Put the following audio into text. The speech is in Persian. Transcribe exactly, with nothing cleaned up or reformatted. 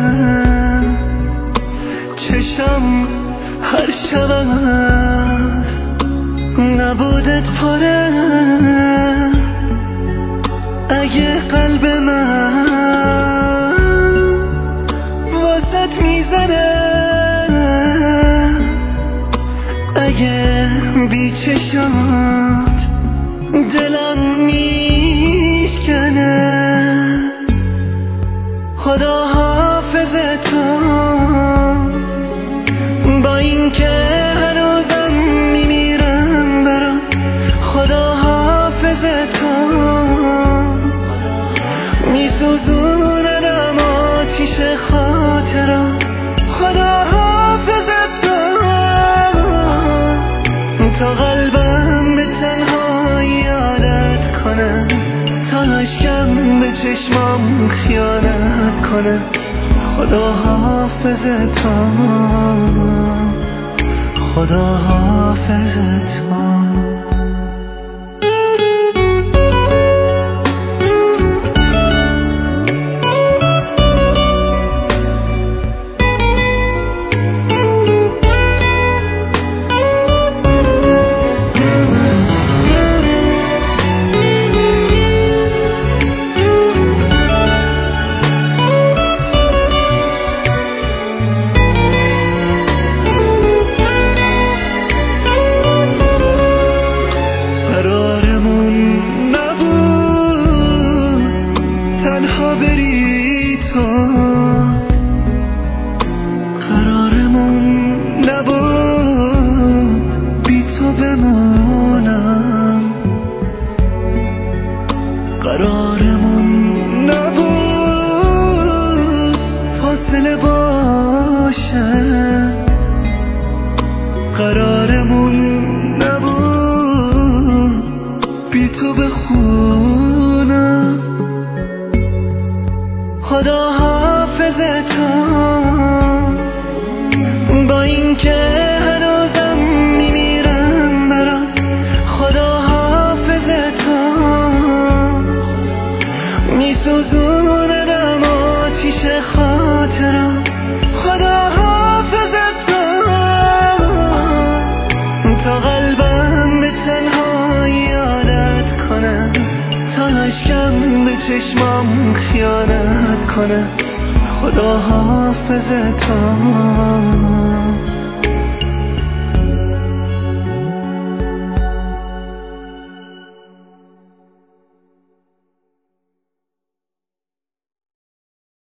چشم هر شب است نبودت پره. اگه قلب من واسط میزنه، اگه بی چشات دلم میشکنه، خدا حافظ تو با این که هنوزم میمیرم برات. خدا حافظ تو میسوزوندم آتیش خاطرات. خدا حافظ تو تا قلبم به تنهایی عادت کنه، تا اشکم به چشمام خیانت کنه. خدا حافظ تو، خدا حافظ تو. تنها بری تو، قرارمون نبود بی تو بمونم، قرارمون نبود فاصله باشه، قرارمون نبود بی تو بخونم. خدا حافظ تو با این که هنوزم میمیرم برات. خدا حافظ تو میسوزوندم آتیش خاطرات. خدا حافظ تو تا قلبم به تنهایی عادت کنه، تا اشکم به چشمام خیانت کنه. خدا حافظ تو.